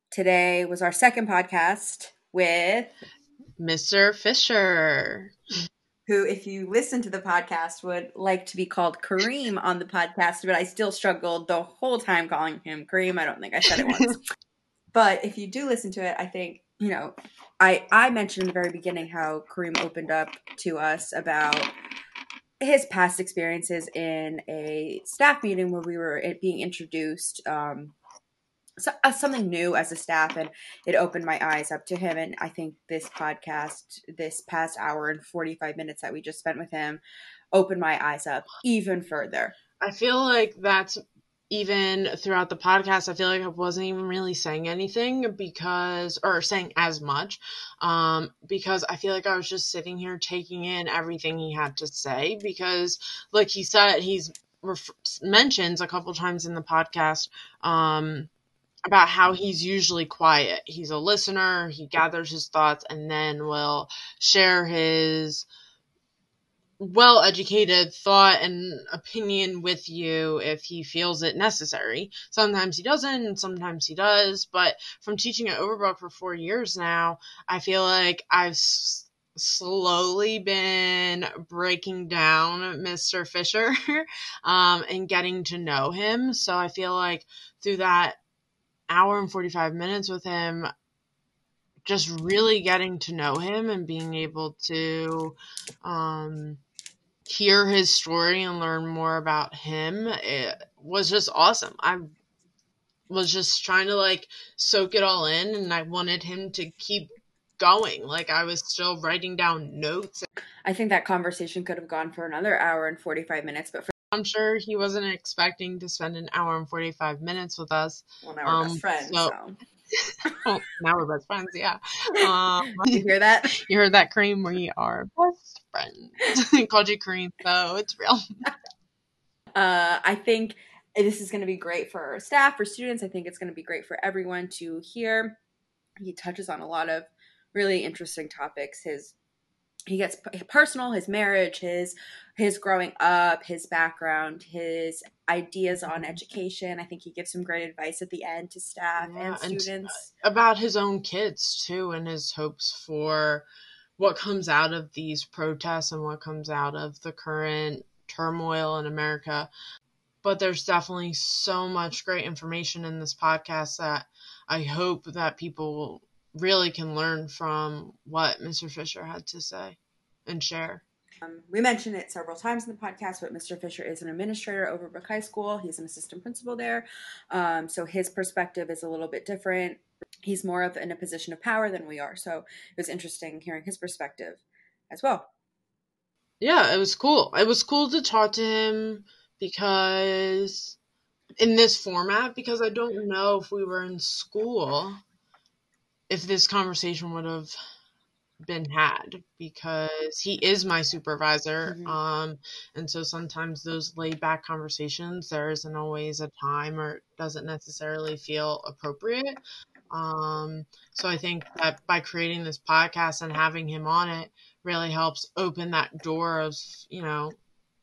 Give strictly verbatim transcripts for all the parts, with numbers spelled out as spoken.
Today was our second podcast with Mister Fisher, who, if you listen to the podcast, would like to be called Kareem on the podcast, but I still struggled the whole time calling him Kareem. I don't think I said it once. But if you do listen to it, I think, you know, I, I mentioned in the very beginning how Kareem opened up to us about his past experiences in a staff meeting where we were being introduced um, so, uh, something new as a staff, and it opened my eyes up to him. And I think this podcast, this past hour and forty-five minutes that we just spent with him, opened my eyes up even further. I feel like that's even throughout the podcast, I feel like I wasn't even really saying anything because, or saying as much, um, because I feel like I was just sitting here taking in everything he had to say because, like he said, he's ref- mentions a couple times in the podcast, um, about how he's usually quiet. He's a listener, he gathers his thoughts, and then will share his well-educated thought and opinion with you if he feels it necessary. Sometimes he doesn't, and sometimes he does, but from teaching at Overbrook for four years now, I feel like I've s- slowly been breaking down Mister Fisher um, and getting to know him. So I feel like through that hour and forty-five minutes with him, just really getting to know him and being able to um, hear his story and learn more about him, it was just awesome. I was just trying to like soak it all in, and I wanted him to keep going. Like I was still writing down notes. I think that conversation could have gone for another hour and forty-five minutes, but for I'm sure he wasn't expecting to spend an hour and forty-five minutes with us. Well, now we're um, best friends, so, so. Well, now we're best friends, yeah. Um, you hear that? You heard that, Kareem? We are best friends. I called you Kareem, so it's real. Uh, I think this is going to be great for our staff, for students. I think it's going to be great for everyone to hear. He touches on a lot of really interesting topics. His he gets personal, his marriage, his his growing up, his background, his ideas on education. I think he gives some great advice at the end to staff Yeah, and students. And about his own kids too, and his hopes for what comes out of these protests and what comes out of the current turmoil in America. But there's definitely so much great information in this podcast that I hope that people really can learn from what Mister Fisher had to say and share. Um, we mentioned it several times in the podcast, but Mister Fisher is an administrator at Overbrook High School. He's an assistant principal there. Um, so his perspective is a little bit different. He's more of in a position of power than we are. So it was interesting hearing his perspective as well. Yeah, it was cool. It was cool to talk to him because in this format, because I don't know if we were in school, if this conversation would have been had, because he is my supervisor. Mm-hmm. Um, and so sometimes those laid back conversations, there isn't always a time or it doesn't necessarily feel appropriate. Um, so I think that by creating this podcast and having him on it really helps open that door of, you know,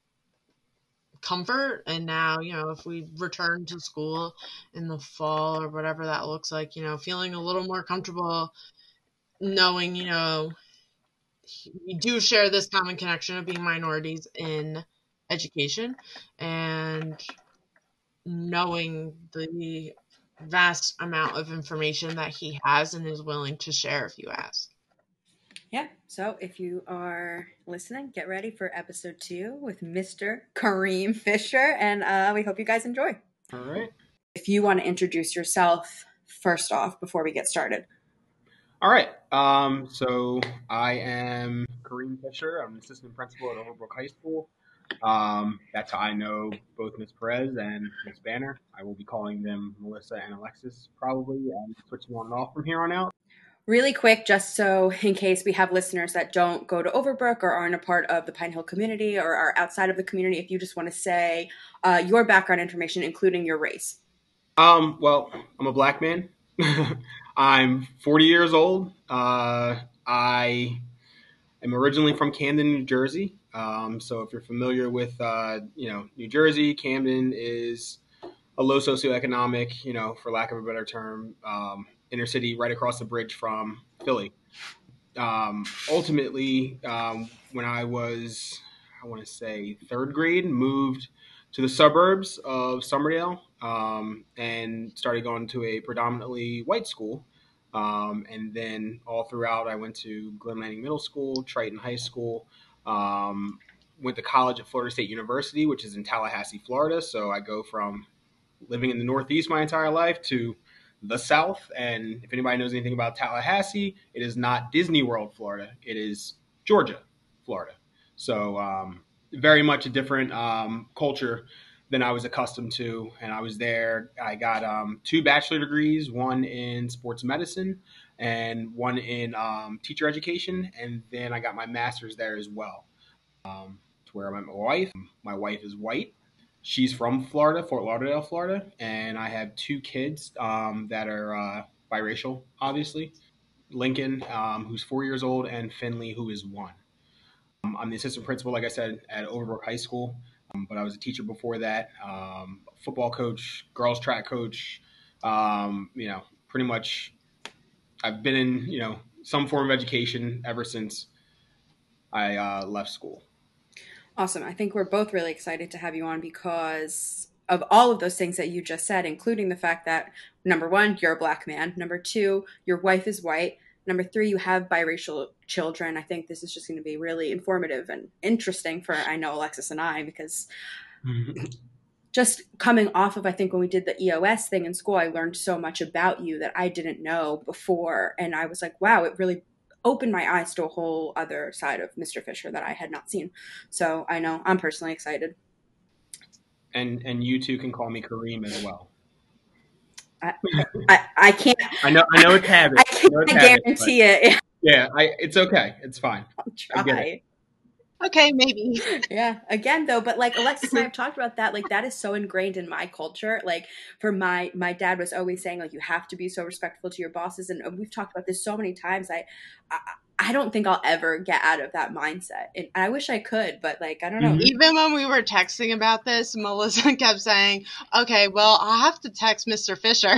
comfort. And now, you know, if we return to school in the fall or whatever that looks like, you know, feeling a little more comfortable knowing, you know, we do share this common connection of being minorities in education and knowing the vast amount of information that he has and is willing to share if you ask. Yeah, so if you are listening, get ready for episode two with Mister Kareem Fisher, and uh, we hope you guys enjoy. All right. If you want to introduce yourself first off before we get started. All right. Um, so I am Kareem Fisher. I'm an assistant principal at Overbrook High School. Um, that's how I know both Miz Perez and Miz Banner. I will be calling them Melissa and Alexis probably, and switching on and off from here on out. Really quick, just so in case we have listeners that don't go to Overbrook or aren't a part of the Pine Hill community or are outside of the community, if you just want to say uh, your background information, including your race. Um, well, I'm a black man. I'm forty years old. Uh, I am originally from Camden, New Jersey. Um, so if you're familiar with, uh, you know, New Jersey, Camden is a low socioeconomic, you know, for lack of a better term, um, inner city right across the bridge from Philly. Um, ultimately, um, when I was, I want to say third grade, moved to the suburbs of Somerdale um, and started going to a predominantly white school. Um, and then all throughout, I went to Glen Lanning Middle School, Triton High School, um, went to college at Florida State University, which is in Tallahassee, Florida. So I go from living in the Northeast my entire life to the South. And if anybody knows anything about Tallahassee, it is not Disney World, Florida. It is Georgia, Florida. So um, very much a different um, culture than I was accustomed to. And I was there. I got um, two bachelor degrees, one in sports medicine and one in um, teacher education. And then I got my master's there as well. Um, to where I met my wife. My wife is white. She's from Florida, Fort Lauderdale, Florida, and I have two kids um, that are uh, biracial, obviously. Lincoln, um, who's four years old, and Finley, who is one. Um, I'm the assistant principal, like I said, at Overbrook High School, um, but I was a teacher before that, um, football coach, girls track coach, um, you know, pretty much I've been in, you know, some form of education ever since I uh, left school. Awesome. I think we're both really excited to have you on because of all of those things that you just said, including the fact that, number one, you're a black man. Number two, your wife is white. Number three, you have biracial children. I think this is just going to be really informative and interesting for, I know, Alexis and I, because just coming off of, I think when we did the E O S thing in school, I learned so much about you that I didn't know before. And I was like, wow, it really opened my eyes to a whole other side of Mister Fisher that I had not seen. So I know I'm personally excited. And and you two can call me Kareem as well. I I, I can't. I know I know it's habit. I can't I guarantee habit, it. Yeah, I, it's okay. It's fine. I'll try. I get it. Okay, maybe. Yeah. Again, though, but like Alexis and I have talked about that, like that is so ingrained in my culture. Like for my, my dad was always saying like, you have to be so respectful to your bosses. And we've talked about this so many times. I, I, I don't think I'll ever get out of that mindset. And I wish I could, but like, I don't know. Even when we were texting about this, Melissa kept saying, okay, well, I'll have to text Mister Fisher.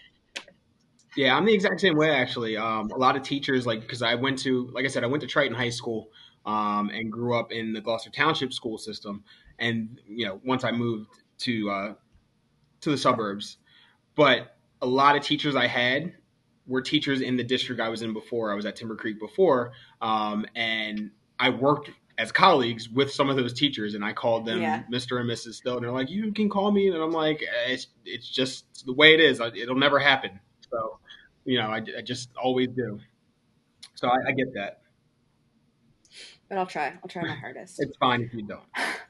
Yeah, I'm the exact same way, actually. Um, a lot of teachers, like, because I went to, like I said, I went to Triton High School um, and grew up in the Gloucester Township school system. And, you know, once I moved to uh, to the suburbs, but a lot of teachers I had were teachers in the district I was in before. I was at Timber Creek before. Um, and I worked as colleagues with some of those teachers, and I called them yeah. Mister and Missus Still. And they're like, you can call me. And I'm like, it's, it's just the way it is. It'll never happen. So, you know, I, I just always do. So I, I get that. But I'll try. I'll try my hardest. It's fine if you don't.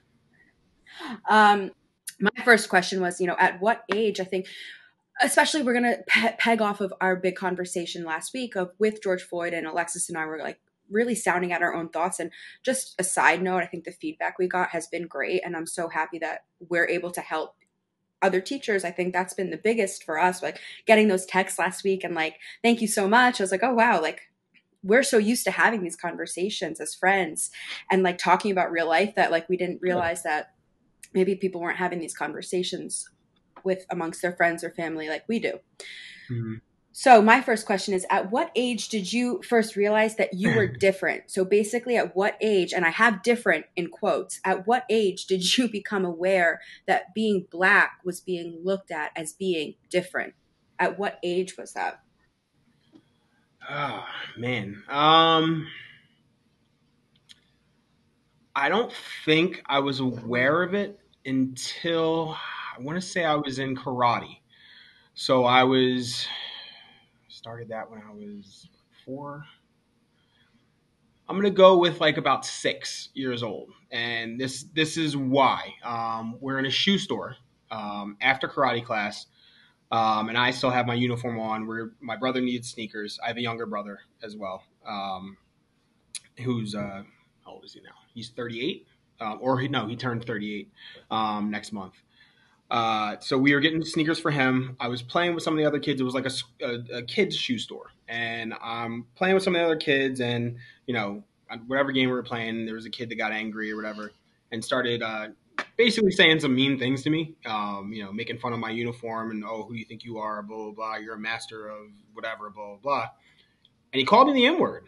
Um, my first question was, you know, at what age, I think, especially we're going to pe- peg off of our big conversation last week of with George Floyd, and Alexis and I were like really sounding out our own thoughts. And just a side note, I think the feedback we got has been great. And I'm so happy that we're able to help other teachers. I think that's been the biggest for us, like getting those texts last week and like, thank you so much. I was like, oh, wow. Like we're so used to having these conversations as friends and like talking about real life that like, we didn't realize that maybe people weren't having these conversations with amongst their friends or family like we do. Mm-hmm. So my first question is, at what age did you first realize that you were different? So basically at what age, and I have different in quotes, at what age did you become aware that being Black was being looked at as being different? At what age was that? Oh, man. Um, I don't think I was aware of it until I want to say I was in karate. So I was... started that when I was four. I'm going to go with like about six years old. And this this is why. Um, we're in a shoe store um, after karate class. Um, and I still have my uniform on. Where my brother needed sneakers. I have a younger brother as well. Um, who's, uh, how old is he now? He's thirty-eight. Um, or he, no, he turned thirty-eight um, next month. Uh, so we were getting sneakers for him. I was playing with some of the other kids. It was like a, a, a kid's shoe store. And I'm playing with some of the other kids. And, you know, whatever game we were playing, there was a kid that got angry or whatever and started uh, basically saying some mean things to me, um, you know, making fun of my uniform and, oh, who do you think you are, blah, blah, blah. You're a master of whatever, blah, blah, blah. And he called me the N word.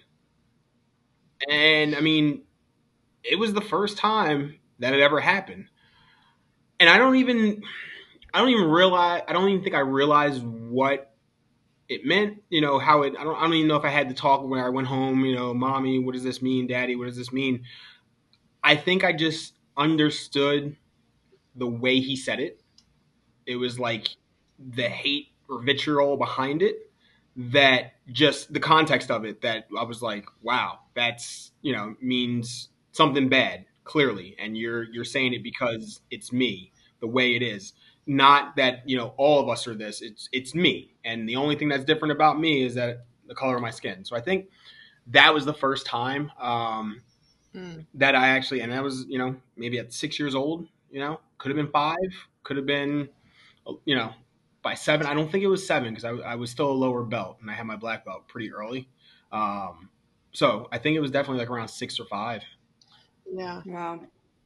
And I mean, it was the first time that it ever happened. And I don't even, I don't even realize, I don't even think I realized what it meant, you know, how it, I don't, I don't even know if I had to talk when I went home, you know, mommy, what does this mean? Daddy, what does this mean? I think I just understood the way he said it. It was like the hate or vitriol behind it, that just the context of it, that I was like, wow, that's, you know, means something bad, clearly. And you're, you're saying it because it's me, the way it is. Not that, you know, all of us are this, it's, it's me. And the only thing that's different about me is that the color of my skin. So I think that was the first time, um, mm. that I actually, and I was, you know, maybe at six years old, you know, could have been five, could have been, you know, by seven. I don't think it was seven, because I, I was still a lower belt and I had my black belt pretty early. Um, so I think it was definitely like around six or five. Yeah. Wow.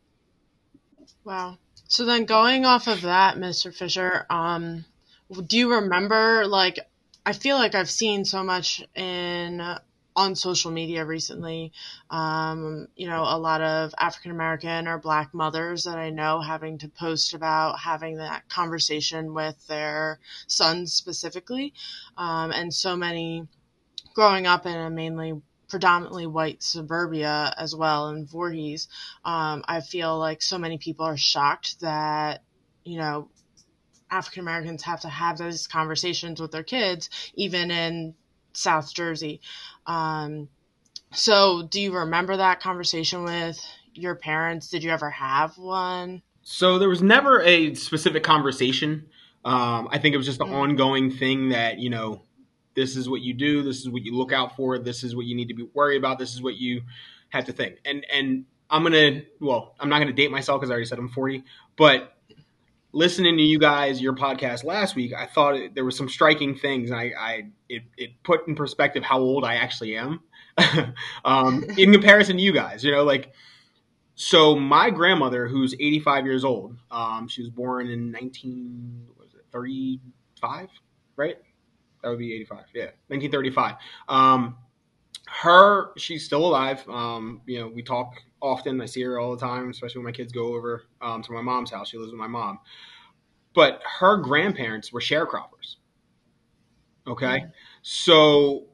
Wow. So then going off of that, Mister Fisher, um, do you remember, like, I feel like I've seen so much in uh, on social media recently, um, you know, a lot of African-American or Black mothers that I know having to post about having that conversation with their sons specifically. Um, and so many growing up in a mainly predominantly white suburbia as well in Voorhees, um, I feel like so many people are shocked that, you know, African Americans have to have those conversations with their kids, even in South Jersey. Um, so do you remember that conversation with your parents? Did you ever have one? So there was never a specific conversation. Um, I think it was just an Mm. ongoing thing that, you know, this is what you do, this is what you look out for, this is what you need to be worried about, this is what you have to think. And and I'm going to, well, I'm not going to date myself because I already said I'm forty, but listening to you guys, your podcast last week, I thought it, there were some striking things. And I, I it, it put in perspective how old I actually am um, in comparison to you guys, you know, like, so my grandmother, who's eighty-five years old, um, she was born in nineteen thirty-five, right? That would be eighty-five. Yeah, nineteen thirty-five. Um, her, she's still alive. Um, you know, we talk often. I see her all the time, especially when my kids go over um, to my mom's house. She lives with my mom. But her grandparents were sharecroppers. Okay, mm-hmm. So,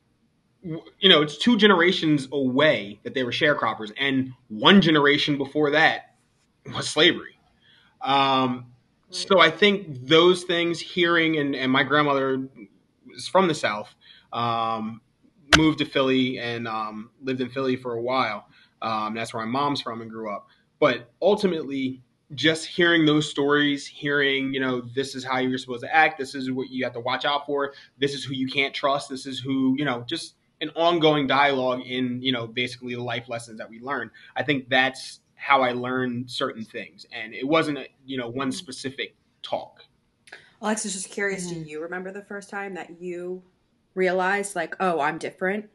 you know, it's two generations away that they were sharecroppers, and one generation before that was slavery. Um, right. So I think those things, hearing, and, and my grandmother is from the South, um, moved to Philly and um, lived in Philly for a while. Um, that's where my mom's from and grew up. But ultimately, just hearing those stories, hearing, you know, this is how you're supposed to act, this is what you have to watch out for, this is who you can't trust, this is who, you know, just an ongoing dialogue in, you know, basically the life lessons that we learn. I think that's how I learned certain things. And it wasn't, a, you know, one specific talk. Alexis, just curious, mm-hmm. do you remember the first time that you realized, like, oh, I'm different?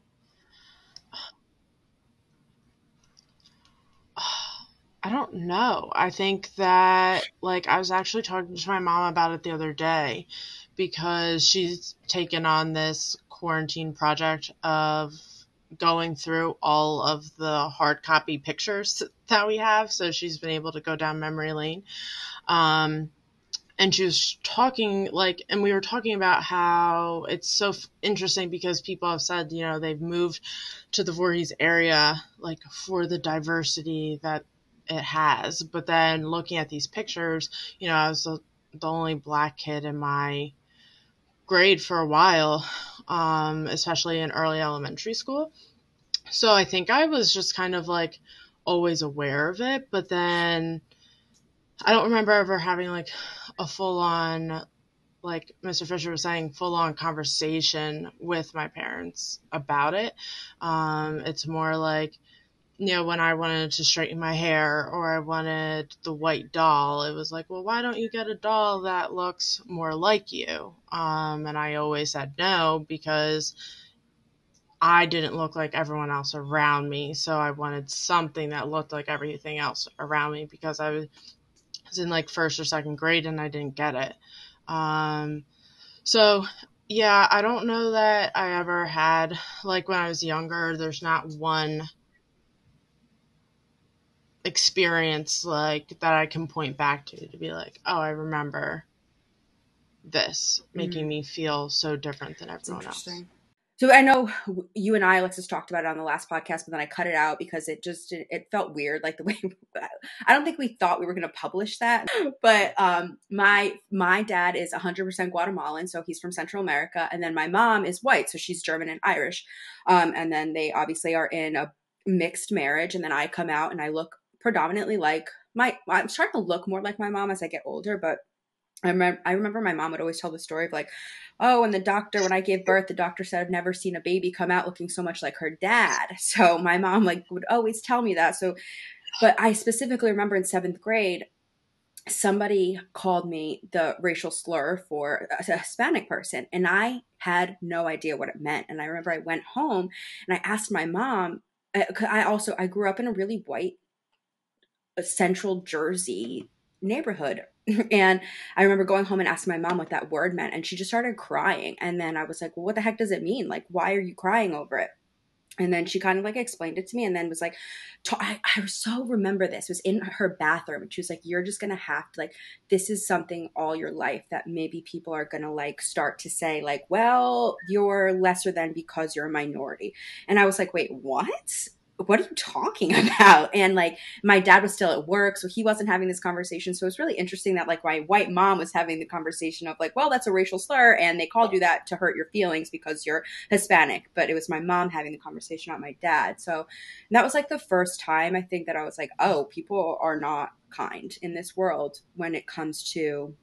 I don't know. I think that, like, I was actually talking to my mom about it the other day because she's taken on this quarantine project of going through all of the hard copy pictures that we have. So she's been able to go down memory lane. Um, and she was talking, like, and we were talking about how it's so f- interesting because people have said, you know, they've moved to the Voorhees area, like, for the diversity that it has. But then looking at these pictures, you know, I was the, the only Black kid in my grade for a while, um, especially in early elementary school. So I think I was just kind of like always aware of it, but then I don't remember ever having like a full on, like Mister Fisher was saying, full on conversation with my parents about it. Um, it's more like, you know, when I wanted to straighten my hair or I wanted the white doll, it was like, well, why don't you get a doll that looks more like you? Um, and I always said no because I didn't look like everyone else around me. So I wanted something that looked like everything else around me because I was in like first or second grade and I didn't get it. Um, so yeah, I don't know that I ever had, like when I was younger, there's not one experience like that I can point back to to be like, oh, I remember this making mm. me feel so different than everyone else. So I know you and I, Alexis, talked about it on the last podcast, but then I cut it out because it just, it, it felt weird. Like the way, I don't think we thought we were going to publish that, but um, my, my dad is one hundred percent Guatemalan. So he's from Central America. And then my mom is white. So she's German and Irish. Um, and then they obviously are in a mixed marriage. And then I come out and I look predominantly like my, I'm starting to look more like my mom as I get older, but I remember, I remember my mom would always tell the story of like, oh, and the doctor, when I gave birth, the doctor said, I've never seen a baby come out looking so much like her dad. So my mom like would always tell me that. So, but I specifically remember in seventh grade, somebody called me the racial slur for a Hispanic person. And I had no idea what it meant. And I remember I went home and I asked my mom, I also, I grew up in a really white central Jersey neighborhood. And I remember going home and asking my mom what that word meant. And she just started crying. And then I was like, well, what the heck does it mean? Like, why are you crying over it? And then she kind of like explained it to me and then was like, I, I so remember this. It was in her bathroom. And she was like, you're just going to have to like, this is something all your life that maybe people are going to like start to say like, well, you're lesser than because you're a minority. And I was like, wait, what? What are you talking about? And like my dad was still at work, so he wasn't having this conversation. So it was really interesting that like my white mom was having the conversation of like, well, that's a racial slur and they called you that to hurt your feelings because you're Hispanic. But it was my mom having the conversation, not my dad. So that was like the first time I think that I was like, oh, people are not kind in this world when it comes to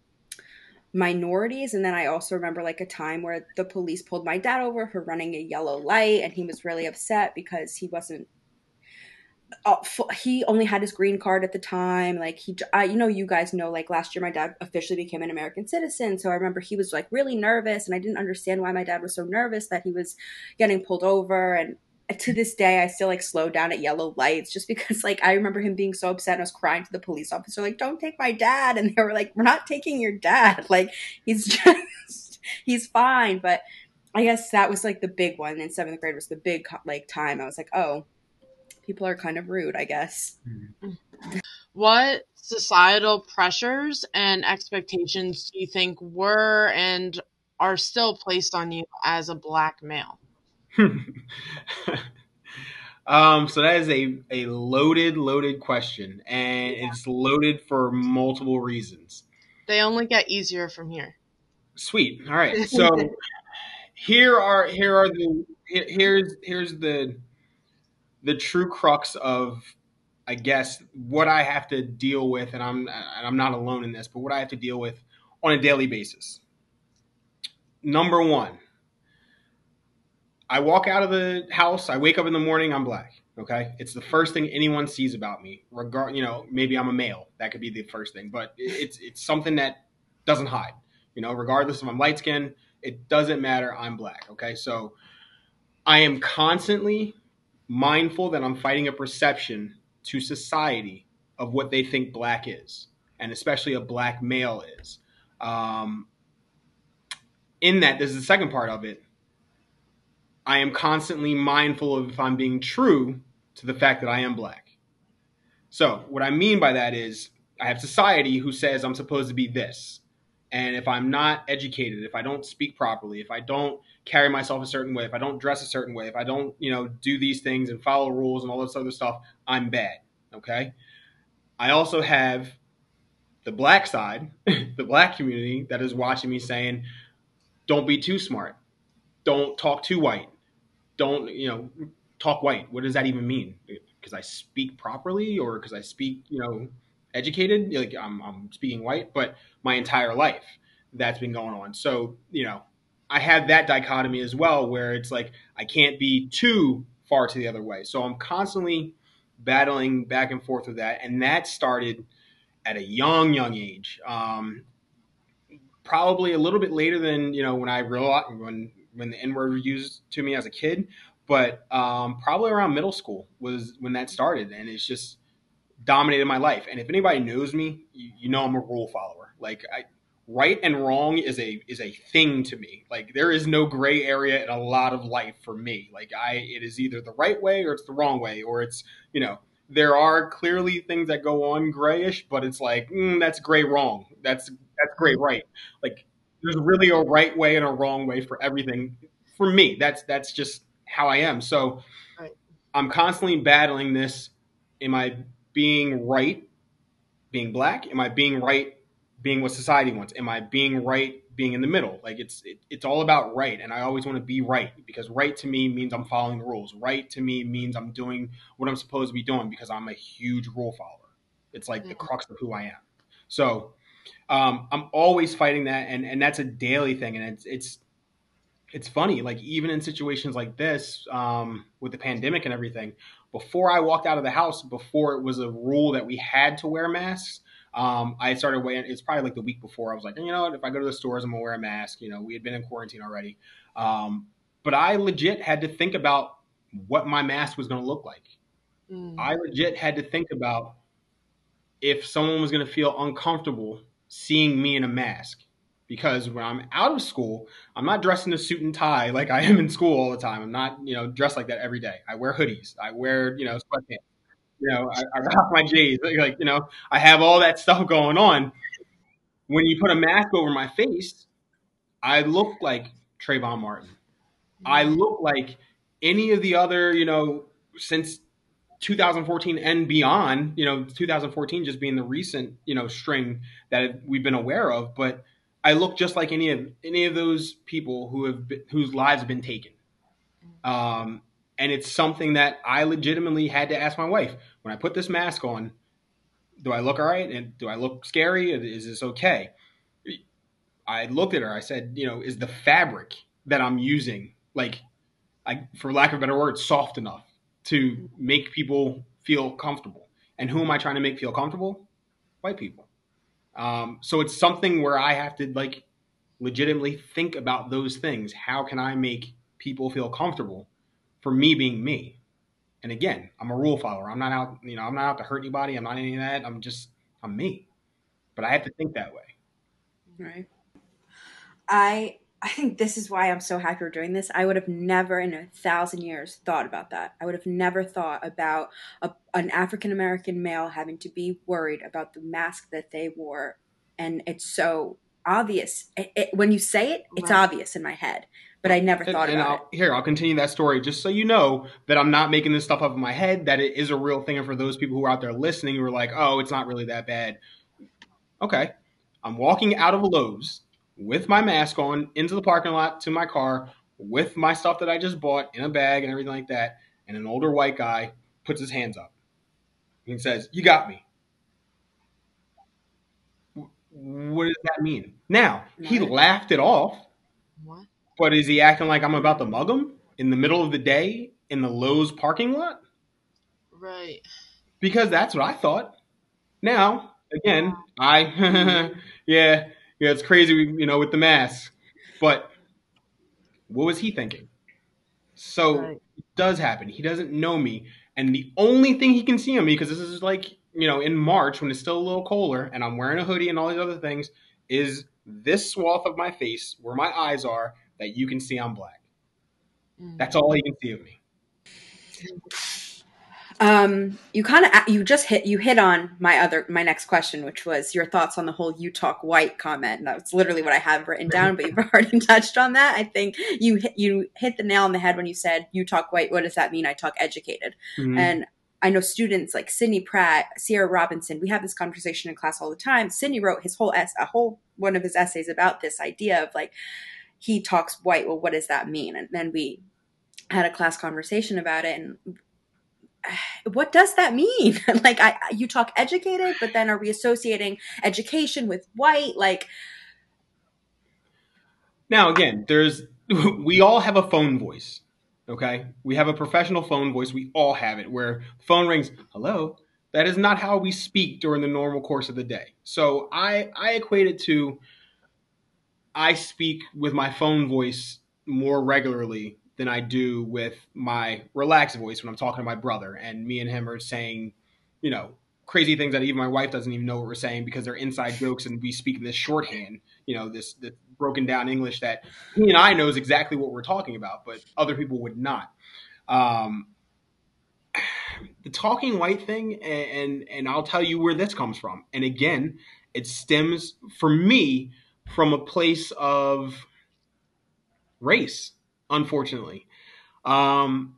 minorities. And then I also remember like a time where the police pulled my dad over for running a yellow light and he was really upset because he wasn't uh, he only had his green card at the time. Like he uh, you know, you guys know, like last year my dad officially became an American citizen, so I remember he was like really nervous and I didn't understand why my dad was so nervous that he was getting pulled over. And to this day, I still like slow down at yellow lights just because like I remember him being so upset and I was crying to the police officer, like, don't take my dad. And they were like, we're not taking your dad. Like he's just, he's fine. But I guess that was like the big one in seventh grade was the big like time. I was like, oh, people are kind of rude, I guess. What societal pressures and expectations do you think were and are still placed on you as a Black male? um, so that is a, a loaded, loaded question, and yeah. It's loaded for multiple reasons. They only get easier from here. Sweet. All right. So here are here are the here, here's here's the the true crux of, I guess, what I have to deal with, and I'm and I'm not alone in this, but what I have to deal with on a daily basis. Number one. I walk out of the house, I wake up in the morning, I'm Black, okay? It's the first thing anyone sees about me. Regard, you know, maybe I'm a male. That could be the first thing. But it's it's something that doesn't hide. You know, regardless if I'm light skinned, it doesn't matter, I'm Black, okay? So I am constantly mindful that I'm fighting a perception to society of what they think Black is, and especially a Black male is. Um, in that, this is the second part of it. I am constantly mindful of if I'm being true to the fact that I am Black. So what I mean by that is I have society who says I'm supposed to be this. And if I'm not educated, if I don't speak properly, if I don't carry myself a certain way, if I don't dress a certain way, if I don't, you know, do these things and follow rules and all this other stuff, I'm bad. Okay. I also have the Black side, the Black community that is watching me saying, don't be too smart. Don't talk too white. Don't, you know, talk white. What does that even mean? Because I speak properly or because I speak, you know, educated? Like I'm, I'm speaking white, but my entire life that's been going on. So, you know, I have that dichotomy as well where it's like I can't be too far to the other way. So I'm constantly battling back and forth with that. And that started at a young, young age. Um, probably a little bit later than, you know, when I realized, when when the N word was used to me as a kid, but um, probably around middle school was when that started, and it's just dominated my life. And if anybody knows me, you, you know I'm a rule follower. Like I, right and wrong is a is a thing to me. Like there is no gray area in a lot of life for me. Like I, it is either the right way or it's the wrong way, or it's you know there are clearly things that go on grayish, but it's like mm, that's gray wrong. That's that's gray right. Like there's really a right way and a wrong way for everything. For me, that's that's just how I am. So Right. I'm constantly battling this. Am I being right, being black? Am I being right, being what society wants? Am I being right, being in the middle? Like it's it, it's all about right, and I always want to be right because right to me means I'm following the rules. Right to me means I'm doing what I'm supposed to be doing because I'm a huge rule follower. It's like the crux of who I am. So um, I'm always fighting that, and and that's a daily thing, and it's it's it's funny. Like even in situations like this, um, with the pandemic and everything, before I walked out of the house, before it was a rule that we had to wear masks, um, I started wearing. It's probably like the week before. I was like, you know what? If I go to the stores, I'm gonna wear a mask. You know, we had been in quarantine already, um, but I legit had to think about what my mask was gonna look like. Mm. I legit had to think about if someone was gonna feel uncomfortable seeing me in a mask. Because when I'm out of school, I'm not dressed in a suit and tie like I am in school all the time. I'm not, you know, dressed like that every day. I wear hoodies. I wear, you know, sweatpants. You know, I, I rock my J's. Like, you know, I have all that stuff going on. When you put a mask over my face, I look like Trayvon Martin. I look like any of the other, you know, since two thousand fourteen and beyond, you know, two thousand fourteen just being the recent, you know, string that we've been aware of, but I look just like any of any of those people who have been, whose lives have been taken. Um, and it's something that I legitimately had to ask my wife, when I put this mask on, do I look all right? And do I look scary? Is this okay? I looked at her. I said, you know, is the fabric that I'm using, like, I, for lack of a better word, soft enough to make people feel comfortable? And who am I trying to make feel comfortable? White people. Um, so it's something where I have to like legitimately think about those things. How can I make people feel comfortable for me being me? And again, I'm a rule follower. I'm not out, you know, I'm not out to hurt anybody. I'm not any of that. I'm just, I'm me. But I have to think that way. Right. I I think this is why I'm so happy we're doing this. I would have never in a thousand years thought about that. I would have never thought about a, an African-American male having to be worried about the mask that they wore. And it's so obvious. It, it, when you say it, it's Right. obvious in my head. But I never And, thought and about I'll, it. here, I'll continue that story just so you know that I'm not making this stuff up in my head, that it is a real thing. And for those people who are out there listening who are like, oh, it's not really that bad. Okay. I'm walking out of a Lowe's with my mask on into the parking lot to my car with my stuff that I just bought in a bag and everything like that. And an older white guy puts his hands up and says, you got me. What does that mean? Now, he Right. laughed it off, What? but is he acting like I'm about to mug him in the middle of the day in the Lowe's parking lot? Right. Because that's what I thought. Now, again, I, yeah, yeah, it's crazy, you know, with the mask. But what was he thinking? So Right. it does happen. He doesn't know me. And the only thing he can see on me, because this is like, you know, in March when it's still a little colder and I'm wearing a hoodie and all these other things, is this swath of my face where my eyes are that you can see I'm black. Mm. That's all he can see of me. Um, you kind of you just hit you hit on my other my next question, which was your thoughts on the whole "you talk white" comment. And that's literally what I have written down, but you've already touched on that. I think you hit, you hit the nail on the head when you said "you talk white." What does that mean? I talk educated, Mhm. and I know students like Sydney Pratt, Sierra Robinson. We have this conversation in class all the time. Sydney wrote his whole es- a whole one of his essays about this idea of like he talks white. Well, what does that mean? And then we had a class conversation about it, and what does that mean? Like, I, you talk educated, but then are we associating education with white? Like, Now, again, there's we all have a phone voice. Okay, we have a professional phone voice. We all have it. Where the phone rings, hello. That is not how we speak during the normal course of the day. So I I equate it to I speak with my phone voice more regularly than I do with my relaxed voice when I'm talking to my brother, and me and him are saying, you know, crazy things that even my wife doesn't even know what we're saying because they're inside jokes and we speak this shorthand, you know, this, this broken down English that he and I knows exactly what we're talking about, but other people would not. Um, the talking white thing, and, and and I'll tell you where this comes from. And again, it stems for me from a place of race, unfortunately. Um,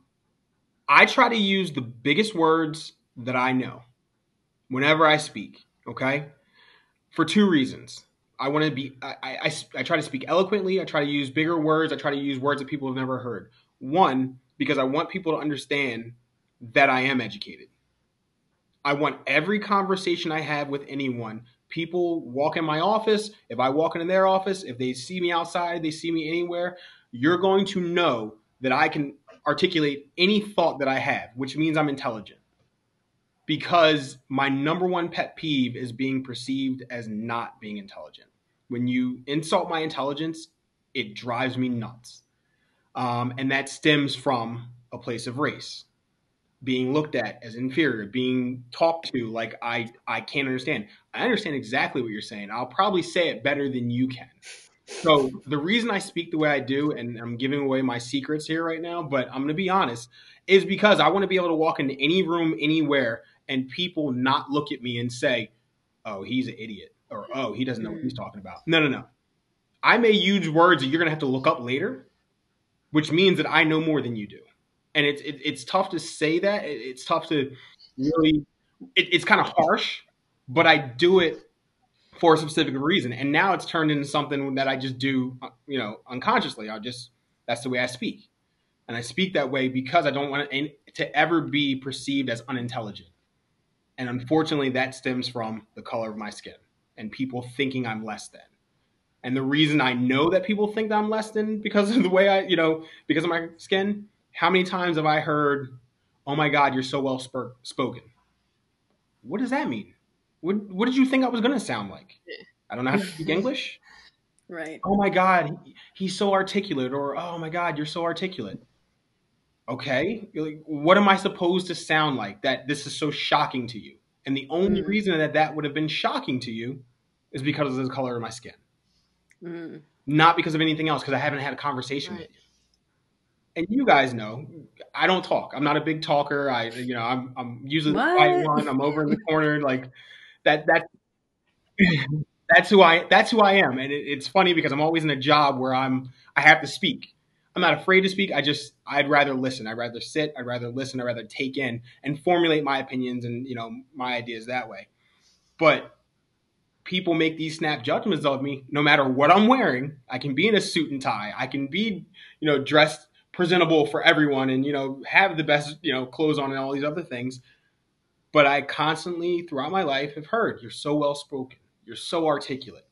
I try to use the biggest words that I know whenever I speak, okay? For two reasons. I want to be, I, I, I try to speak eloquently. I try to use bigger words. I try to use words that people have never heard. One, because I want people to understand that I am educated. I want every conversation I have with anyone, people walk in my office, if I walk into their office, if they see me outside, they see me anywhere, you're going to know that I can articulate any thought that I have, which means I'm intelligent. Because my number one pet peeve is being perceived as not being intelligent. When you insult my intelligence, it drives me nuts. Um, and that stems from a place of race. Being looked at as inferior, being talked to like I, I can't understand. I understand exactly what you're saying. I'll probably say it better than you can. So the reason I speak the way I do, and I'm giving away my secrets here right now, but I'm going to be honest, is because I want to be able to walk into any room, anywhere, and people not look at me and say, oh, he's an idiot, or oh, he doesn't know what he's talking about. No, no, no. I may use words that you're going to have to look up later, which means that I know more than you do. And it's it, it's tough to say that. It, it's tough to really it, – it's kind of harsh, but I do it for a specific reason. And now it's turned into something that I just do, you know, unconsciously. I just – that's the way I speak. And I speak that way because I don't want to, to ever be perceived as unintelligent. And unfortunately, that stems from the color of my skin and people thinking I'm less than. And the reason I know that people think that I'm less than because of the way I, you know, because of my skin – how many times have I heard, oh my God, you're so well sp- spoken? What does that mean? What, what did you think I was going to sound like? I don't know how to speak English? Right. Oh my God, he, he's so articulate. Or, oh my God, you're so articulate. Okay. Like, what am I supposed to sound like that this is so shocking to you? And the only mm. reason that that would have been shocking to you is because of the color of my skin. Mm. Not because of anything else, because I haven't had a conversation right. with you. And you guys know, I don't talk. I'm not a big talker. I, you know, I'm, I'm usually what? the quiet one. I'm over in the corner, like that. That that's who I. That's who I am. And it, it's funny because I'm always in a job where I'm. I have to speak. I'm not afraid to speak. I just. I'd rather listen. I'd rather sit. I'd rather listen. I'd rather take in and formulate my opinions and you know my ideas that way. But people make these snap judgments of me. No matter what I'm wearing, I can be in a suit and tie. I can be, you know, dressed presentable for everyone and, you know, have the best, you know, clothes on and all these other things. But I constantly throughout my life have heard, you're so well spoken. You're so articulate.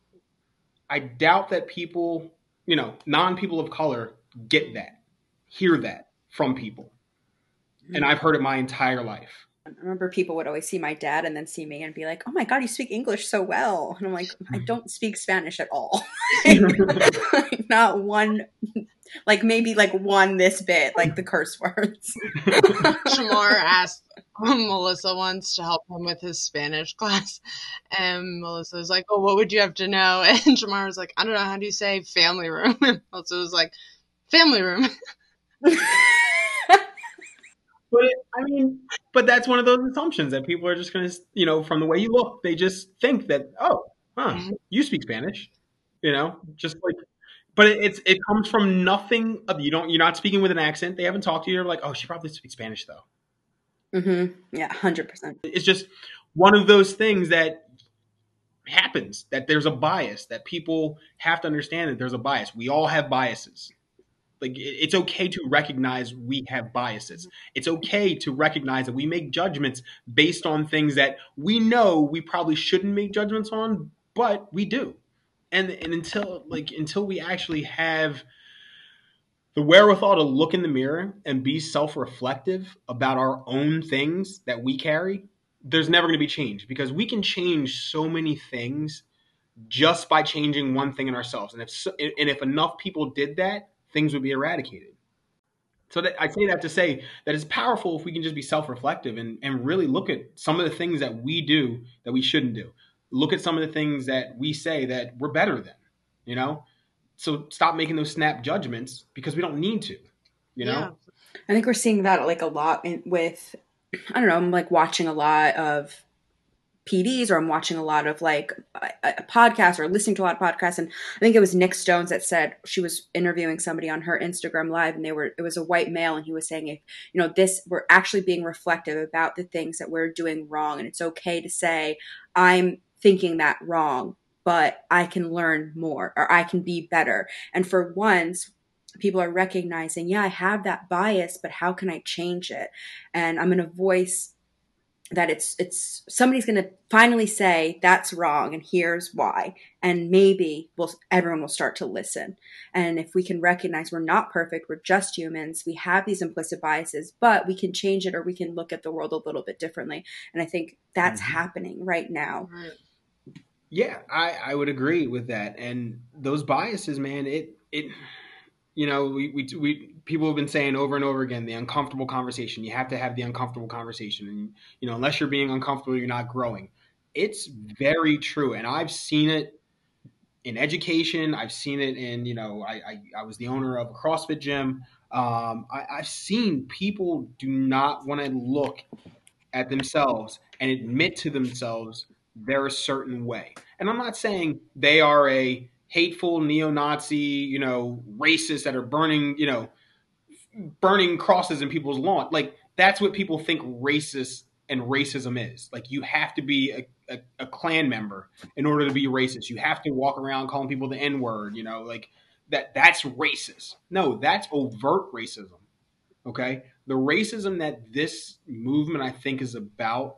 I doubt that people, you know, non-people of color get that, hear that from people. And I've heard it my entire life. I remember people would always see my dad and then see me and be like, oh my God, you speak English so well. And I'm like, I don't speak Spanish at all. Like, not one, like maybe like one this bit, like the curse words. Shamar asked Melissa once to help him with his Spanish class. And Melissa was like, oh, what would you have to know? And Shamar was like, I don't know, how do you say family room? And Melissa was like, family room. But I mean, but that's one of those assumptions that people are just going to, you know, from the way you look, they just think that, oh, huh, you speak Spanish, you know, just like, but it, it's, it comes from nothing. You don't, you're not speaking with an accent. They haven't talked to you. You're like, oh, she probably speaks Spanish though. Mm-hmm. Yeah. one hundred percent. It's just one of those things that happens, that there's a bias, that people have to understand that there's a bias. We all have biases. Like, it's okay to recognize we have biases. It's okay to recognize that we make judgments based on things that we know we probably shouldn't make judgments on, but we do. And and until like until we actually have the wherewithal to look in the mirror and be self-reflective about our own things that we carry, there's never going to be change, because we can change so many things just by changing one thing in ourselves. And if so, and if enough people did that, things would be eradicated. So that, I say that to say that it's powerful if we can just be self-reflective and, and really look at some of the things that we do that we shouldn't do. Look at some of the things that we say that we're better than, you know? So stop making those snap judgments because we don't need to, you know? Yeah. I think we're seeing that like a lot in, with, I don't know, I'm like watching a lot of P Ds, or I'm watching a lot of like a, a podcast or listening to a lot of podcasts. And I think it was Nick Stones that said she was interviewing somebody on her Instagram live, and they were, it was a white male. And he was saying, if, you know, this, we're actually being reflective about the things that we're doing wrong. And it's okay to say, I'm thinking that wrong, but I can learn more, or I can be better. And for once, people are recognizing, yeah, I have that bias, but how can I change it? And I'm going to voice that it's it's somebody's going to finally say that's wrong and here's why, and maybe we'll everyone will start to listen. And if we can recognize we're not perfect, we're just humans, we have these implicit biases, but we can change it, or we can look at the world a little bit differently. And I think that's mm-hmm. happening right now. Yeah, I, I would agree with that. And those biases, man, it it you know, we, we we people have been saying over and over again, the uncomfortable conversation. You have to have the uncomfortable conversation. And, you know, unless you're being uncomfortable, you're not growing. It's very true. And I've seen it in education. I've seen it in, you know, I, I, I was the owner of a CrossFit gym. Um, I, I've seen people do not want to look at themselves and admit to themselves they're a certain way. And I'm not saying they are a hateful neo-Nazi, you know, racists that are burning, you know, burning crosses in people's lawn. Like, that's what people think racist and racism is. Like, you have to be a, a, a Klan member in order to be racist. You have to walk around calling people the N-word, you know, like that. That's racist. No, that's overt racism. Okay. The racism that this movement, I think, is about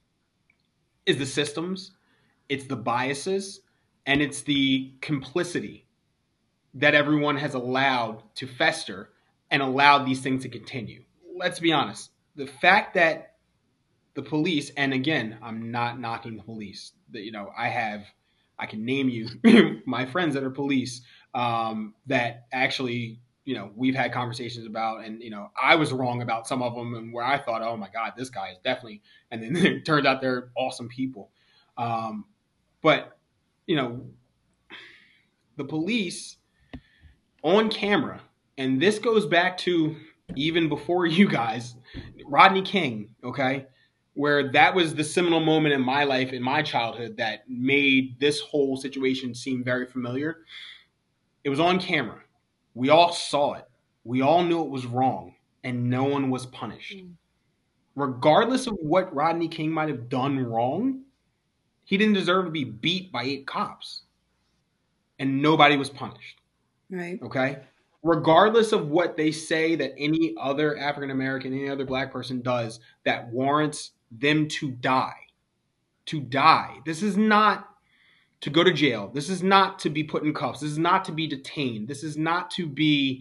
is the systems, it's the biases, and it's the complicity that everyone has allowed to fester and allowed these things to continue. Let's be honest. The fact that the police, and again, I'm not knocking the police. That, you know, I have, I can name you my friends that are police um, that actually, you know, we've had conversations about, and, you know, I was wrong about some of them, and where I thought, oh my God, this guy is definitely, and then it turned out they're awesome people. Um, but, you know, the police on camera, and this goes back to even before you guys, Rodney King, okay, where that was the seminal moment in my life, in my childhood, that made this whole situation seem very familiar. It was on camera. We all saw it. We all knew it was wrong, and no one was punished. Mm. Regardless of what Rodney King might have done wrong, he didn't deserve to be beat by eight cops, and nobody was punished. Right. Okay? Regardless of what they say that any other African American, any other black person does that warrants them to die. To die. This is not to go to jail. This is not to be put in cuffs. This is not to be detained. This is not to be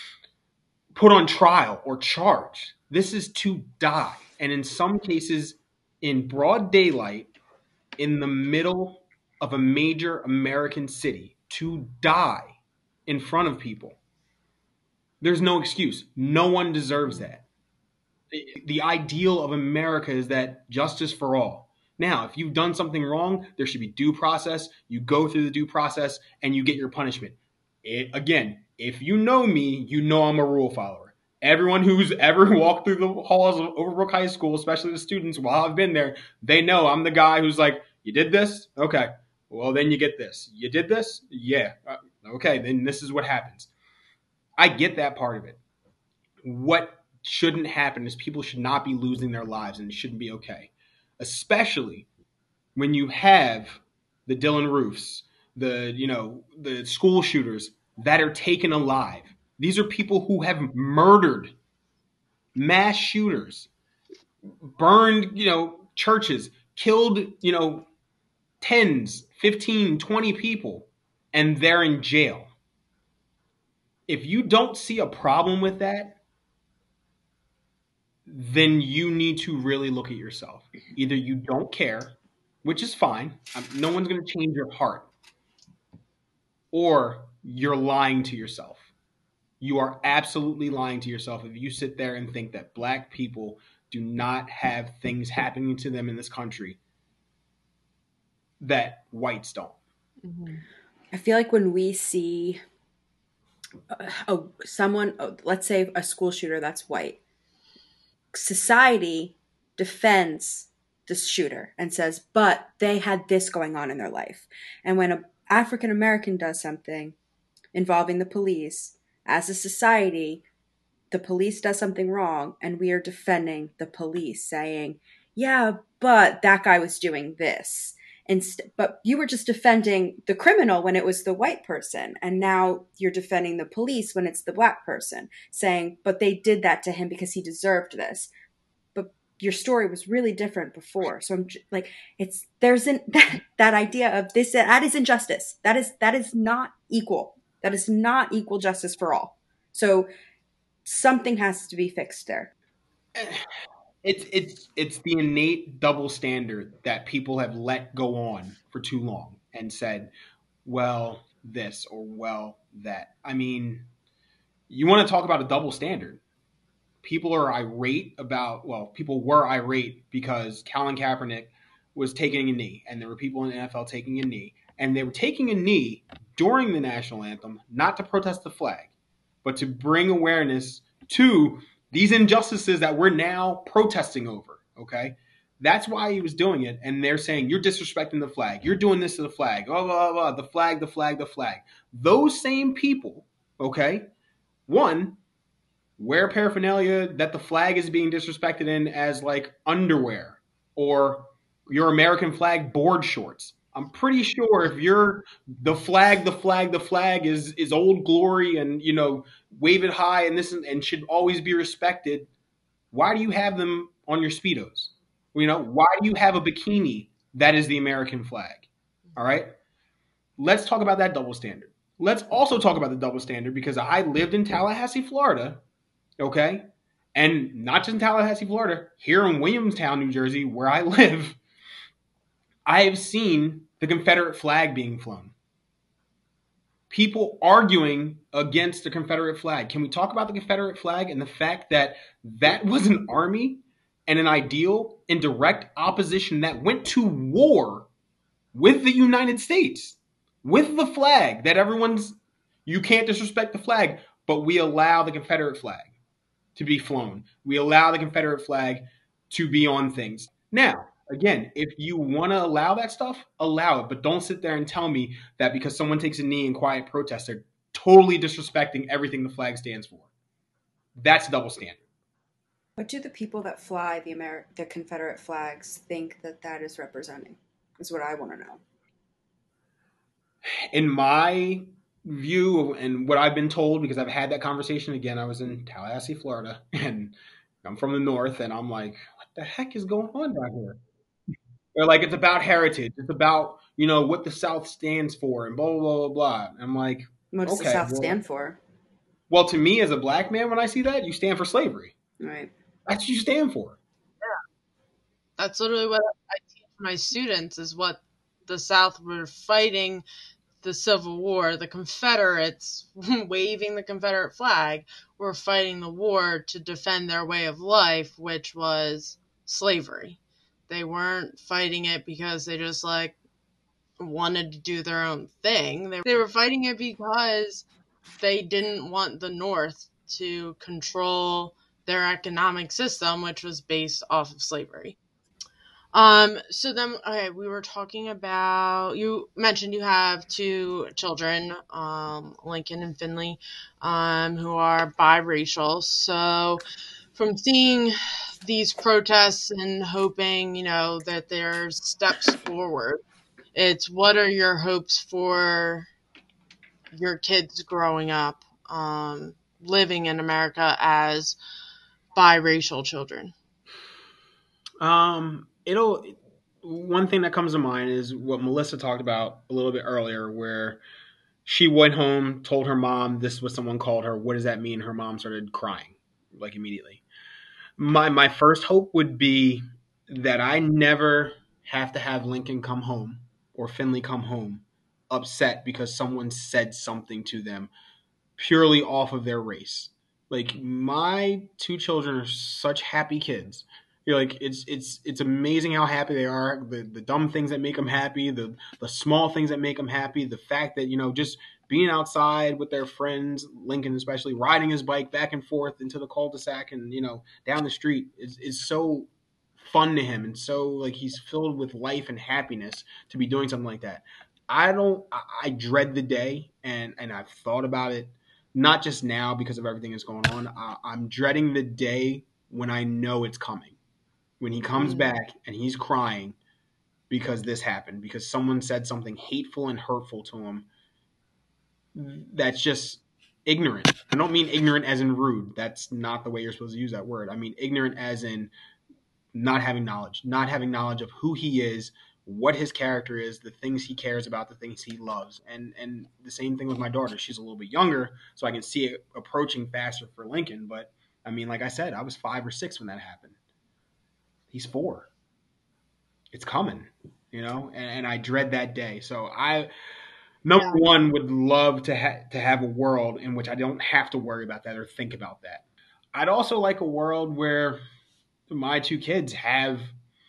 put on trial or charged. This is to die. And in some cases, in broad daylight, in the middle of a major American city, to die in front of people. There's no excuse. No one deserves that. The ideal of America is that justice for all. Now, if you've done something wrong, there should be due process. You go through the due process and you get your punishment. It, again, if you know me, you know I'm a rule follower. Everyone who's ever walked through the halls of Overbrook High School, especially the students while I've been there, they know I'm the guy who's like, you did this? Okay. Well, then you get this. You did this? Yeah. Uh, okay, then this is what happens. I get that part of it. What shouldn't happen is people should not be losing their lives, and it shouldn't be okay. Especially when you have the Dylan Roofs, the, you know, the school shooters that are taken alive. These are people who have murdered, mass shooters, burned, you know, churches, killed, you know, tens, fifteen, twenty people, and they're in jail. If you don't see a problem with that, then you need to really look at yourself. Either you don't care, which is fine. No one's going to change your heart. Or you're lying to yourself. You are absolutely lying to yourself if you sit there and think that black people do not have things happening to them in this country that whites don't. Mm-hmm. I feel like when we see uh, oh, someone, oh, let's say a school shooter that's white, society defends the shooter and says, but they had this going on in their life. And when an African American does something involving the police, as a society, the police does something wrong, and we are defending the police, saying, yeah, but that guy was doing this. Inst- but you were just defending the criminal when it was the white person, and now you're defending the police when it's the black person, saying, but they did that to him because he deserved this. But your story was really different before. So I'm j- like, it's there's an that, that idea of this that is injustice. That is that is not equal. That is not equal justice for all. So something has to be fixed there. It's it's it's the innate double standard that people have let go on for too long and said, well, this or well, that. I mean, you want to talk about a double standard. People are irate about, well, people were irate because Colin Kaepernick was taking a knee, and there were people in the N F L taking a knee, and they were taking a knee during the national anthem, not to protest the flag, but to bring awareness to these injustices that we're now protesting over, okay? That's why he was doing it, and they're saying, you're disrespecting the flag. You're doing this to the flag. Blah, blah, blah, the flag, the flag, the flag. Those same people, okay, one, wear paraphernalia that the flag is being disrespected in as like underwear or your American flag board shorts. I'm pretty sure if you're the flag, the flag, the flag is is old glory and, you know, wave it high and this and should always be respected. Why do you have them on your Speedos? You know, why do you have a bikini that is the American flag? All right. Let's talk about that double standard. Let's also talk about the double standard because I lived in Tallahassee, Florida. Okay. And not just in Tallahassee, Florida, here in Williamstown, New Jersey, where I live, I have seen the Confederate flag being flown. People arguing against the Confederate flag. Can we talk about the Confederate flag and the fact that that was an army and an ideal in direct opposition that went to war with the United States, with the flag that everyone's, you can't disrespect the flag, but we allow the Confederate flag to be flown. We allow the Confederate flag to be on things. Now, again, if you want to allow that stuff, allow it. But don't sit there and tell me that because someone takes a knee in quiet protest, they're totally disrespecting everything the flag stands for. That's double standard. What do the people that fly the Amer- the Confederate flags think that that is representing? Is what I want to know. In my view and what I've been told, because I've had that conversation again, I was in Tallahassee, Florida, and I'm from the north, and I'm like, what the heck is going on down here? They're like, it's about heritage. It's about, you know, what the South stands for and blah, blah, blah, blah, blah. I'm like, what does okay, the South well, stand for? Well, to me as a black man, when I see that, you stand for slavery. Right. That's what you stand for. Yeah. That's literally what I teach my students is what the South were fighting the Civil War. The Confederates waving the Confederate flag were fighting the war to defend their way of life, which was slavery. They weren't fighting it because they just like wanted to do their own thing. They, they were fighting it because they didn't want the North to control their economic system, which was based off of slavery. Um, so then, okay, we were talking about, you mentioned you have two children, um, Lincoln and Finley, um, who are biracial. So from seeing these protests and hoping, you know, that there's steps forward, it's what are your hopes for your kids growing up, um, living in America as biracial children? Um, it'll, one thing that comes to mind is what Melissa talked about a little bit earlier, where she went home, told her mom this was someone called her. What does that mean? Her mom started crying like immediately. My, my first hope would be that I never have to have Lincoln come home or Finley come home upset because someone said something to them purely off of their race. Like, my two children are such happy kids. You're like, it's it's it's amazing how happy they are. The the dumb things that make them happy, the the small things that make them happy, the fact that, you know, just being outside with their friends, Lincoln especially, riding his bike back and forth into the cul-de-sac and, you know, down the street is, is so fun to him, and so, like, he's filled with life and happiness to be doing something like that. I don't I, I dread the day, and and I've thought about it, not just now because of everything that's going on. I, I'm dreading the day when I know it's coming, when he comes Mm. back and he's crying because this happened, because someone said something hateful and hurtful to him. That's just ignorant. I don't mean ignorant as in rude. That's not the way you're supposed to use that word. I mean ignorant as in not having knowledge, not having knowledge of who he is, what his character is, the things he cares about, the things he loves. And and the same thing with my daughter. She's a little bit younger, so I can see it approaching faster for Lincoln. But, I mean, like I said, I was five or six when that happened. He's four. It's coming, you know, and, and I dread that day. So I, number Yeah. one, would love to, ha- to have a world in which I don't have to worry about that or think about that. I'd also like a world where my two kids have,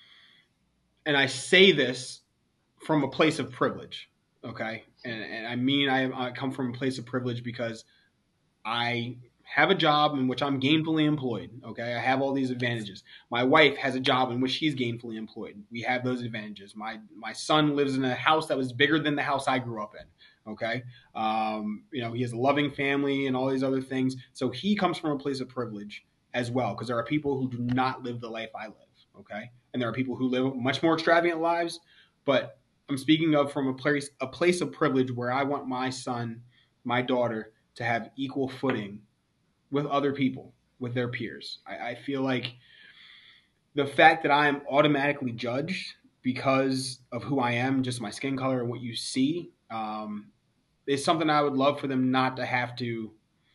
and I say this from a place of privilege, okay? And, and I mean I, I come from a place of privilege because I have a job in which I'm gainfully employed, okay? I have all these advantages. My wife has a job in which she's gainfully employed. We have those advantages. My my son lives in a house that was bigger than the house I grew up in, okay? Um, you know, he has a loving family and all these other things. So he comes from a place of privilege as well, because there are people who do not live the life I live, okay? And there are people who live much more extravagant lives, but I'm speaking of from a place a place of privilege where I want my son, my daughter, to have equal footing with other people, with their peers. I, I feel like the fact that I am automatically judged because of who I am, just my skin color and what you see, um, is something I would love for them not to have to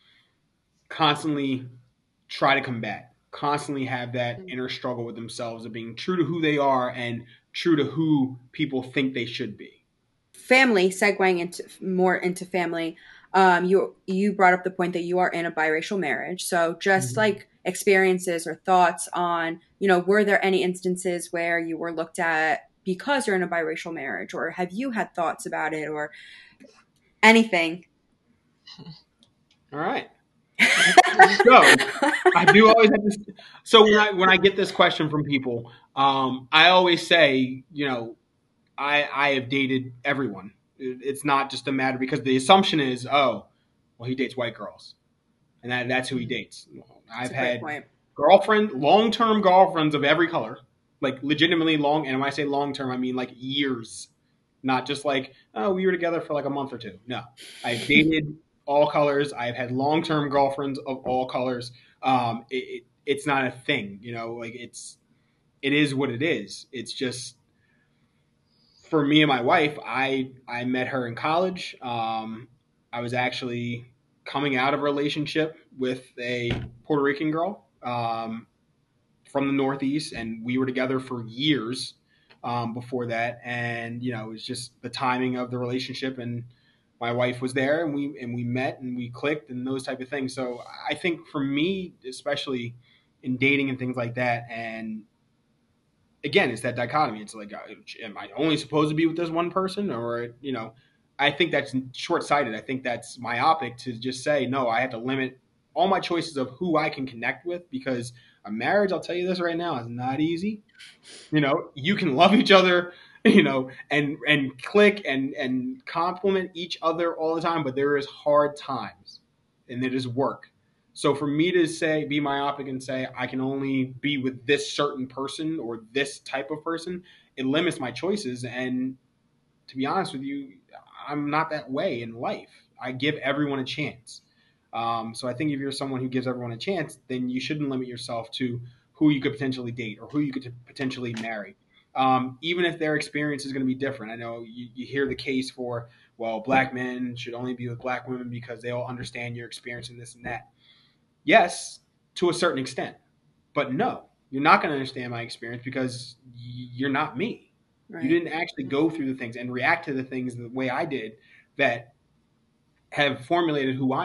constantly try to combat, constantly have that inner struggle with themselves of being true to who they are and true to who people think they should be. Family, segueing into more into family, um, you you brought up the point that you are in a biracial marriage. So just Mhm. like experiences or thoughts on, you know, were there any instances where you were looked at because you're in a biracial marriage, or have you had thoughts about it, or anything? All right. So I do always have this. So when I when I get this question from people, um, I always say, you know, I I have dated everyone. It- It's not just a matter, because the assumption is, oh, well, he dates white girls, and that that's who he dates. That's I've a great had point. girlfriend, long term girlfriends of every color, like legitimately long. And when I say long term, I mean like years, not just like, oh, we were together for like a month or two. No, I've dated all colors. I've had long term girlfriends of all colors. Um, it, it, it's not a thing, you know. Like, it's it is what it is. It's just, for me and my wife, I I met her in college. Um, I was actually coming out of a relationship with a Puerto Rican girl, um, from the Northeast, and we were together for years um, before that. And, you know, it was just the timing of the relationship, and my wife was there, and we and we met and we clicked and those type of things. So I think for me, especially in dating and things like that, and again, it's that dichotomy. It's like, uh, am I only supposed to be with this one person, or, you know, I think that's short sighted. I think that's myopic to just say, no, I have to limit all my choices of who I can connect with, because a marriage, I'll tell you this right now, is not easy. You know, you can love each other, you know, and and click and and compliment each other all the time, but there is hard times, and it is work. So for me to say, be myopic and say I can only be with this certain person or this type of person, it limits my choices. And to be honest with you, I'm not that way in life. I give everyone a chance. Um, so I think if you're someone who gives everyone a chance, then you shouldn't limit yourself to who you could potentially date or who you could potentially marry. Um, even if their experience is going to be different. I know you, you hear the case for, well, black men should only be with black women because they all understand your experience and this and that. Yes, to a certain extent. But no, you're not going to understand my experience because you're not me. Right. You didn't actually go through the things and react to the things the way I did that have formulated who I am.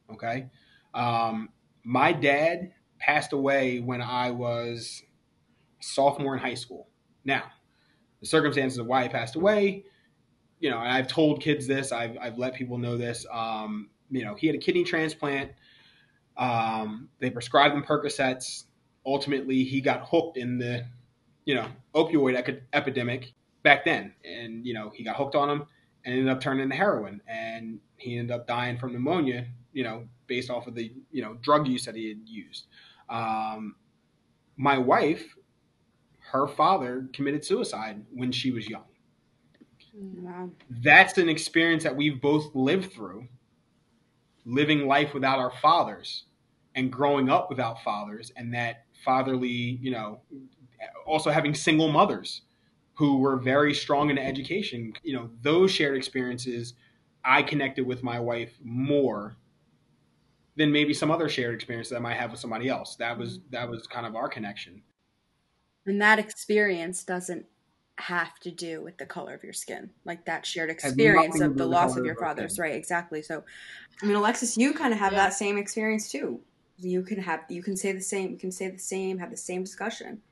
Okay. Um, my dad passed away when I was a sophomore in high school. Now, the circumstances of why he passed away, you know, and I've told kids this, I've, I've let people know this. Um, you know, he had a kidney transplant. Um, they prescribed him Percocets. Ultimately, he got hooked in the, you know, opioid ec- epidemic back then. And, you know, he got hooked on them and ended up turning into heroin. And he ended up dying from pneumonia, you know, based off of the, you know, drug use that he had used. Um, my wife, her father committed suicide when she was young. Wow. That's an experience that we've both lived through, living life without our fathers and growing up without fathers, and that fatherly, you know, also having single mothers who were very strong in education. You know, those shared experiences, I connected with my wife more than maybe some other shared experiences I might have with somebody else. That was that was kind of our connection. And that experience doesn't have to do with the color of your skin, like that shared Has experience nothing to of do the with the loss color of of your our fathers, skin. right? Exactly. So, I mean, Alexis, you kind of have Yeah. that same experience too. You can have, you can say the same, you can say the same, have the same discussion.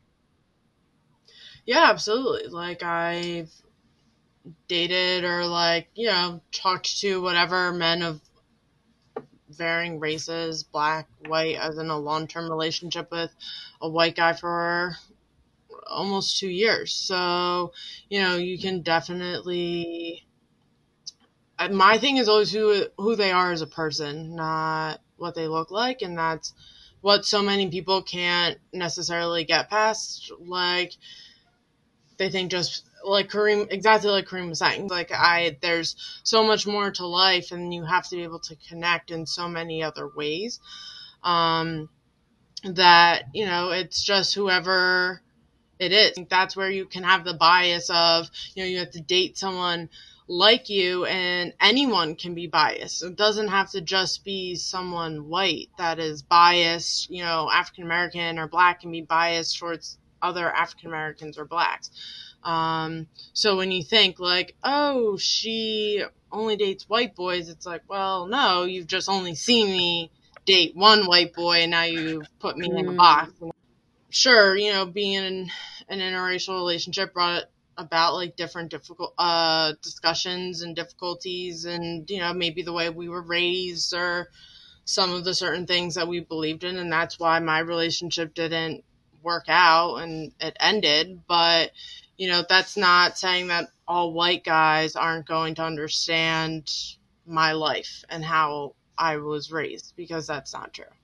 Yeah, absolutely. Like, I've dated or, like, you know, talked to whatever men of varying races, black, white, as in a long-term relationship with a white guy for almost two years. So, you know, you can definitely. My thing is always who who they are as a person, not what they look like, and that's what so many people can't necessarily get past. Like, they think just like Kareem, exactly like Kareem was saying. Like, I, there's so much more to life, and you have to be able to connect in so many other ways. Um, that, you know, it's just whoever it is. That's where you can have the bias of, you know, you have to date someone like you, and anyone can be biased. It doesn't have to just be someone white that is biased. You know, African American or black can be biased towards other African Americans or blacks. Um, so when you think like, oh, she only dates white boys, it's like, well, no, you've just only seen me date one white boy, and now you've put me in a box. Mm. Sure, you know, being in an interracial relationship brought about like different difficult uh discussions and difficulties, and, you know, maybe the way we were raised or some of the certain things that we believed in, and that's why my relationship didn't work out and it ended. But, you know, that's not saying that all white guys aren't going to understand my life and how I was raised, because that's not true.